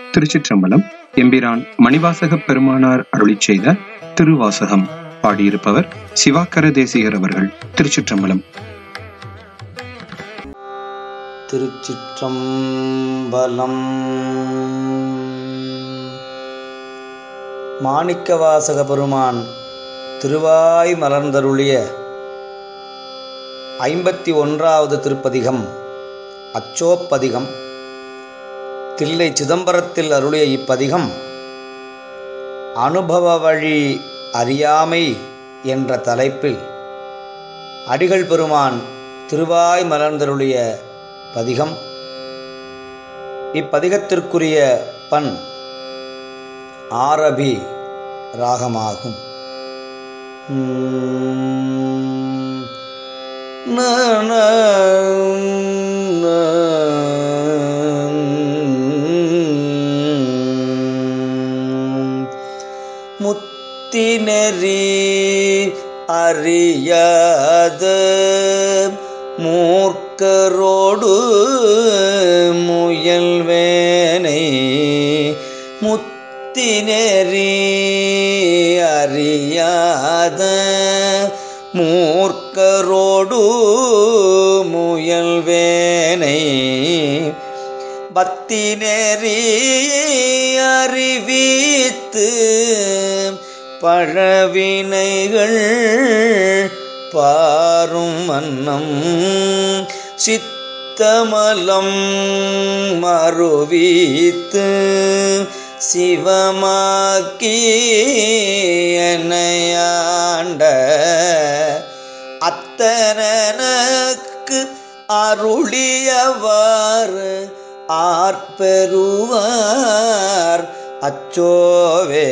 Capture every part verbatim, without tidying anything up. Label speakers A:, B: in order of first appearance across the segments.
A: திருச்சிற்றம்பலம். எம்பிரான் மணிவாசக பெருமானார் அருளிச் செய்த திருவாசகம். பாடியிருப்பவர் சிவாக்கர தேசிகர் அவர்கள். திருச்சிற்றம்பலம்.
B: திருச்சிற்றம்பலம். மாணிக்கவாசக பெருமான் திருவாய் மலர்ந்தருளிய ஐம்பத்தி ஒன்றாவது திருப்பதிகம் அச்சோப்பதிகம். தில்லை சிதம்பரத்தில் அருளிய இப்பதிகம் அனுபவ வழி அறியாமை என்ற தலைப்பில் அடிகள் பெருமான் திருவாய் மலர்ந்தருளிய பதிகம். இப்பதிகத்திற்குரிய பண் ஆரபி ராகமாகும். முத்தினெறி அறியாத மூர்க்கரோடு முயல்வேனை, முத்தினெறி அறியாத மூர்க்கரோடு முயல்வேனை, பத்தினெறி அறிவித்து பழவினைகள் பாரும் வண்ணம் சித்தமலம் மறுவித்து சிவமாக்கி என்னையாண்ட அத்தனக்கு அருளியவாறு ஆர்ப்பெறுவார் அச்சோவே.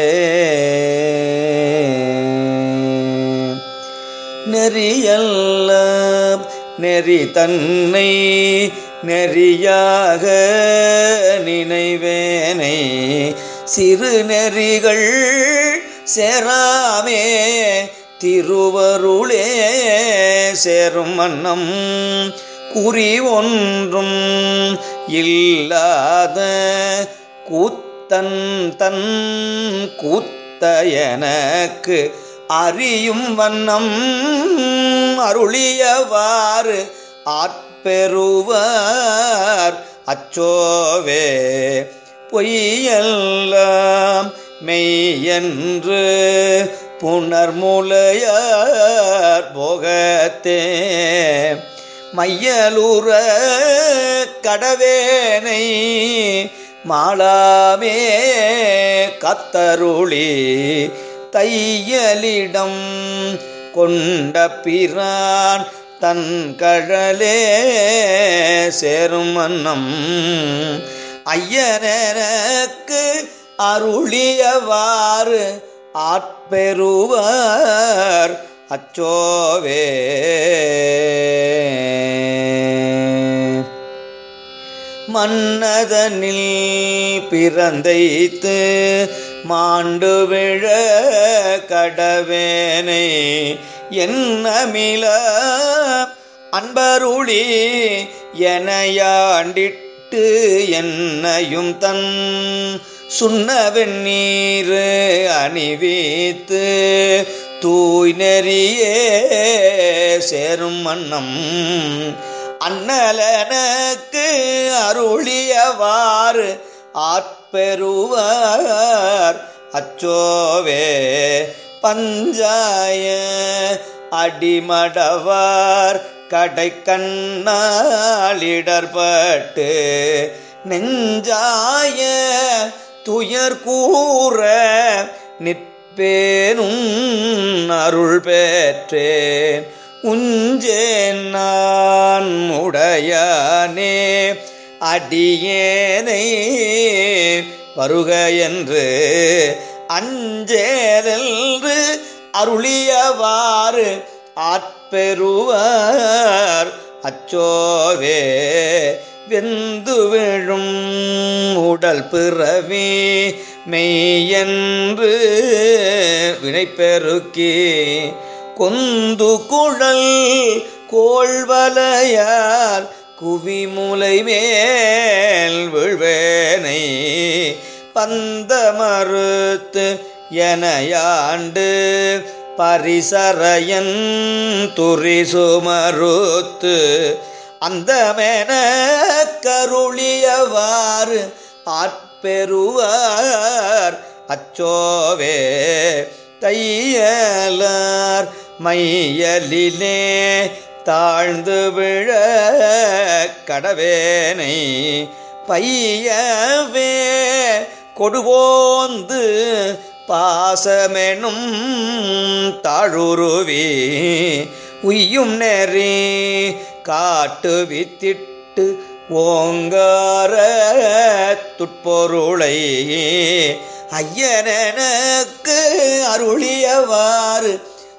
B: நெறியல்ல நெறி தன்னை நெறியாக நினைவேனை, சிறு நெறிகள் சேராமே திருவருளே சேரும் வண்ணம், குறி ஒன்றும் இல்லாத கூத்தன் தன் கூத்த எனக்கு அறியும் வண்ணம் அருளியவாறு ஆட்பெறுவார் அச்சோவே. பொய்யெல்லாம் மெய்யென்று புணர்முலையார் போகத்தே மையலுற கடவேனை மாளாமே கத்தருளி தையலிடம் கொண்ட பிரான் தன் கழலே சேரும் வண்ணம் ஐயனக்கு அருளியவாறு ஆட்பெறுவார் அச்சோவே. மன்னதனில் பிறந்தைத்து மாண்டு விழ கடவேனை, என்னமில அன்பருளி எனையாண்டிட்டு என்னையும் தன் சுண்ணவெண்ணீர் அணிவித்து தூய் நெறியே சேரும் வண்ணம் அண்ணலனக்கு அருளியவாறு ஆட்பெறுவார் அச்சோவே. பஞ்சாய அடிமடவார் கடை கண்ணாலிடர்பட்டு நெஞ்சாய துயர் கூற நிற்பேனும் அருள் பெற்றேன், உஞ்சேன் நான் உடையானே அடியேனை வருக என்று அஞ்சேலென்று அருளியவாறு ஆட்பெறுவார் அச்சோவே. வெந்து விழும் உடல் பிறவி மெய்யென்று வினைப்பெருக்கி கொந்து குழல் கோள்வலையார் குவிமுலை மேல் விழ்வேனை பந்த மறுத்து எனையாண்டு பரிசரையன் துரிசு மறுத்து அந்தமென கருளியவாறு ஆட்பெறுவார் அச்சோவே தையலார் மையலிலே தாழ்ந்து விழ கடவேனை பையவே கொடுவோந்து பாசமெனும் தாழுருவி உய்யும் நெறி காட்டுவித்திட்டு ஓங்கார துட்பொருளை ஐயனக்கு அருளியவாறு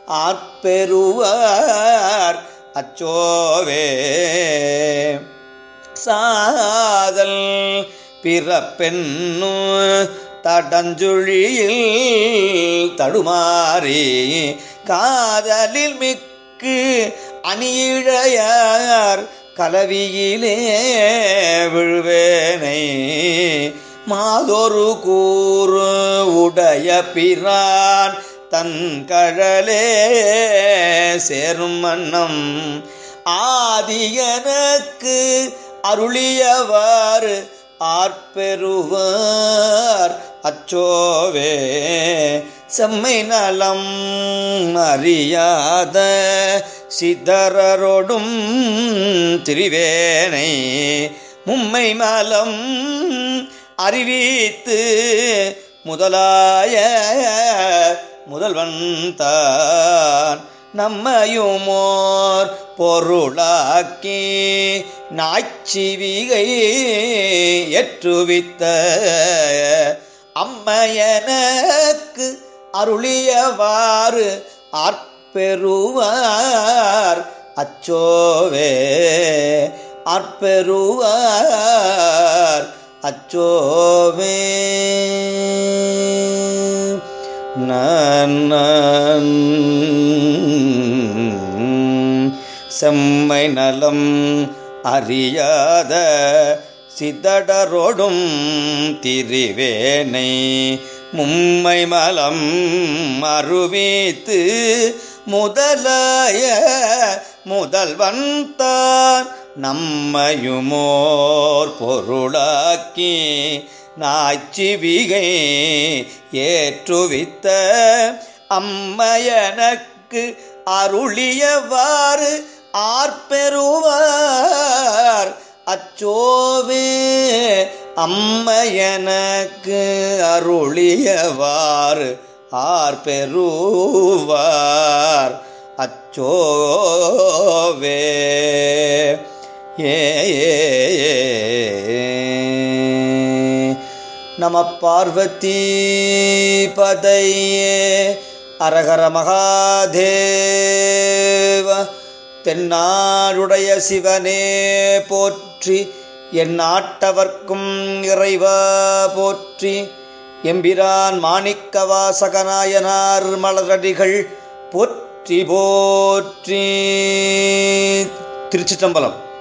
B: ஆட்பெறுவார் அச்சோவே சாதல் பிறப்பென்னு தடஞ்சுழியில் தடுமாறி காதலில் மிக்கு அணியிழையார் கலவியிலே விழுவேனை மாதொரு கூறு உடைய பிரான் தன் கழலே சேரும் மன்னம் ஆதியனக்கு அருளியவாறு ஆட்பெறுவார் அச்சோவே செம்மை நலம் அறியாத சிதறரோடும் திரிவேனை மும்மை மலம் அறிவித்து முதலாய முதல்வன் தான் நம்மையுமோர் பொருளாக்கி நாய்ச்சிவிகை ஏற்றுவித்த அம்மையனக்கு அருளியவாறு ஆட்பெறுவார் அச்சோவே ஆட்பெறுவார் அச்சோவே. நான் செம்மை நலம் அறியாத சிதடரோடும் திரிவேனை மும்மை மலம் அருவித்து முதலாய முதல்வன் தான் நம்மையுமோர் பொருளாக்கி நாய்ச்சிவிகை ஏற்றுவித்த அம்மையனக்கு அருளியவாறு ஆர்பெறுவார் அச்சோவே அம்மையனக்கு அருளியவாறு ஆர்பெறுவார் அச்சோவே. ஏ நம பார்வதி பதையே அரகர மகாதேவ. தென்னாடுடைய சிவனே போற்றி, என் நாட்டவர்க்கும் இறைவா போற்றி. எம்பிரான் மாணிக்க வாசகநாயனார் மலரடிகள் போற்றி போற்றி. திருச்சிற்றம்பலம்.